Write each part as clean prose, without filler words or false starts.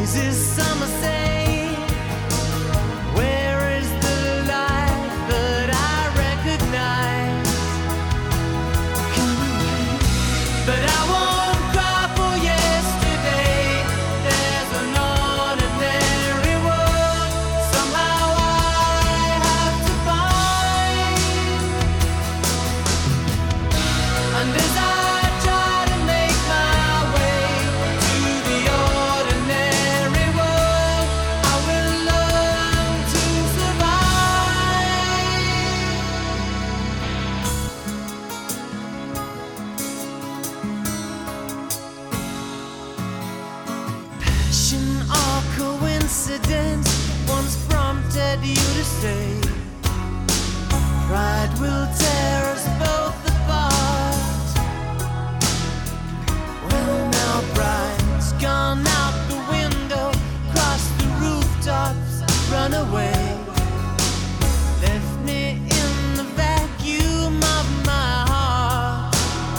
crazy summer say, where is the life that I recognize? But I won't cry for yesterday. There's an ordinary world somehow I have to find. And as I try to make my way to the ordinary world, I will learn to survive. Passion or coincidence once prompted you to say, pride will tear us both apart. Well, now pride's gone out the window, crossed the rooftops, run away, left me in the vacuum of my heart.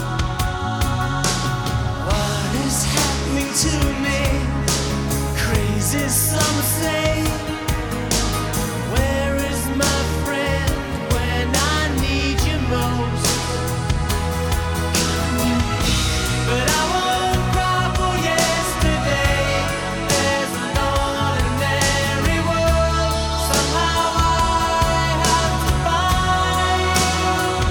What is happening to me? Crazy some say. Where is my friend when I need you most? But I won't cry for yesterday. There's an ordinary world somehow I have to find.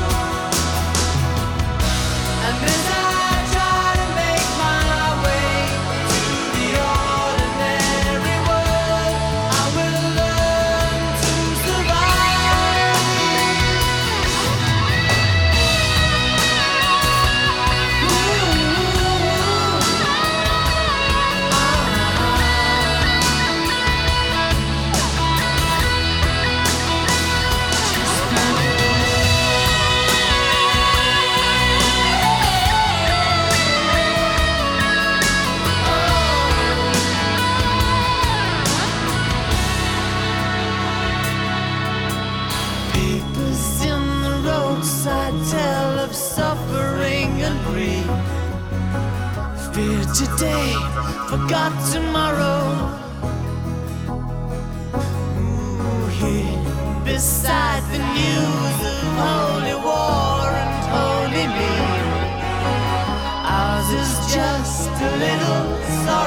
And as I try to make my way to the ordinary world, I will learn to survive. Papers in the roadside tell of suffering and grief. Fear today, forgot tomorrow. Ooh, here beside the news of holy war and holy me, ours is just a little